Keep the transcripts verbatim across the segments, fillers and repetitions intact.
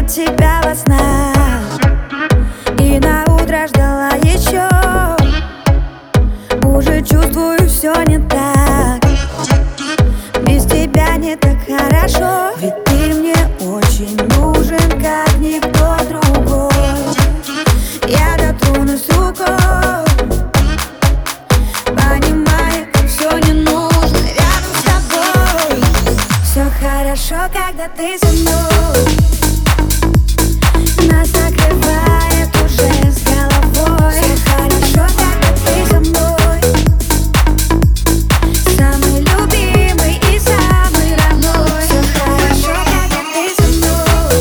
тебя во снах и на утро ждала еще. Уже чувствую, все не так. Без тебя не так хорошо. Ведь ты мне очень нужен, как никто другой. Я дотронусь рукой, понимая, как все не нужно рядом с тобой. Все хорошо, когда ты со мной. Нас накрывает уже с головой. Все хорошо, когда ты со мной. Самый любимый и самый родной. Все хорошо, когда ты со мной.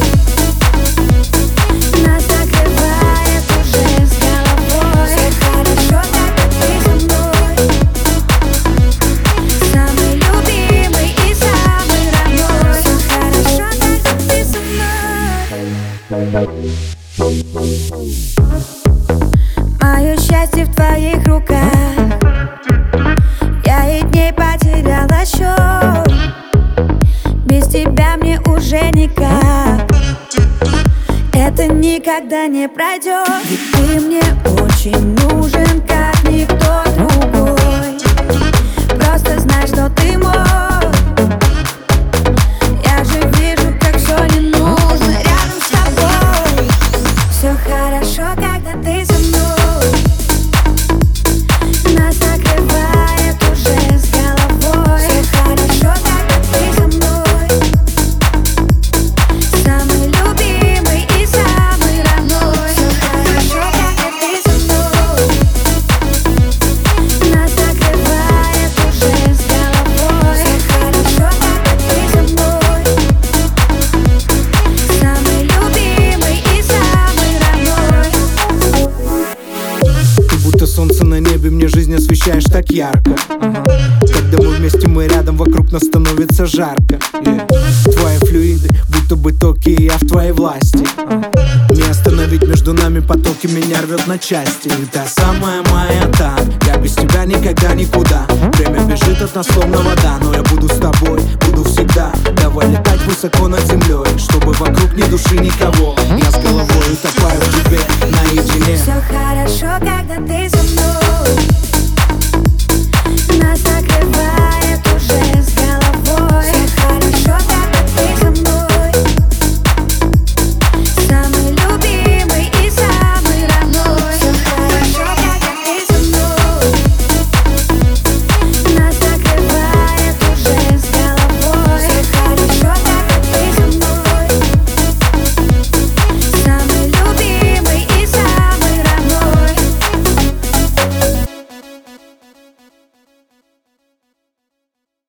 Нас накрывает уже с головой. Все хорошо, когда ты со мной. Самый любимый и самый родной. Все хорошо, когда ты со мной. Мое счастье в твоих руках. Я и дней потеряла счет. Без тебя мне уже никак. Это никогда не пройдет. Ведь ты мне очень нужен, как никто другой. Просто знай, что ты мой. Я же вижу, как все не нужно рядом с тобой. Все хорошо, когда ты со мной. Нас накрывает уже с головой. Все хорошо, когда ты со мной. Самый любимый и самый родной. Все хорошо, когда ты со мной. Нас накрывает уже с головой. Все хорошо, когда ты со мной. Самый любимый и самый родной. Ты будто солнце на небе, мне жизнь освещаешь так ярко. Когда мы вместе, мы рядом, вокруг нас становится жарко. Yeah. Твои флюиды, будто бы токи, и я в твоей власти. Не остановить между нами потоки, меня рвет на части. Ты та самая моя та, я без тебя никогда никуда. Время бежит от нас словно вода, но я буду с тобой, буду всегда. Давай летать высоко над землей, чтобы вокруг ни души никого. Я с головой утопаю в тебе наедине. Все хорошо, когда ты со мной.